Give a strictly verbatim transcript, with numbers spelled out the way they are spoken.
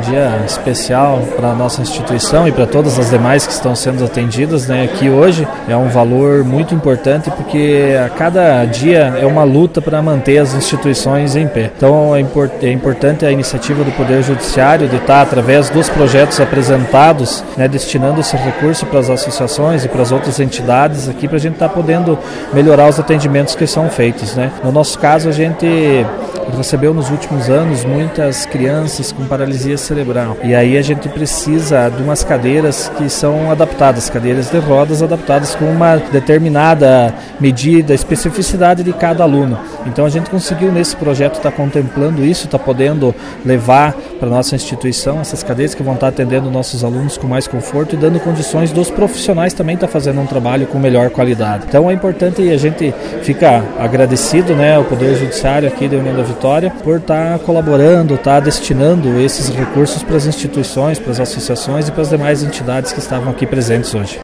dia especial para a nossa instituição e para todas as demais que estão sendo atendidas, né, aqui hoje. É um valor muito importante porque a cada dia é uma luta para manter as instituições em pé. Então é, import, é importante a iniciativa do Poder Judiciário de estar, através dos projetos apresentados, né, destinando esse recurso para as associações e para as outras entidades aqui, para a gente estar podendo melhorar os atendimentos que são feitos, né. No nosso caso, a gente recebeu nos últimos anos muitas crianças com paralisia cerebral, e aí a gente precisa de umas cadeiras que são adaptadas, cadeiras de rodas adaptadas com uma determinada medida, especificidade de cada aluno. Então a gente conseguiu nesse projeto estar contemplando isso, está podendo levar para a nossa instituição essas cadeiras que vão estar atendendo nossos alunos com mais conforto e dando condições dos profissionais também estar fazendo um trabalho com melhor qualidade. Então é importante e a gente fica agradecido, né, ao Poder Judiciário aqui da União da Vitória por estar colaborando, estar destinando esses recursos para as instituições, para as associações e para as demais entidades que estavam aqui presentes hoje.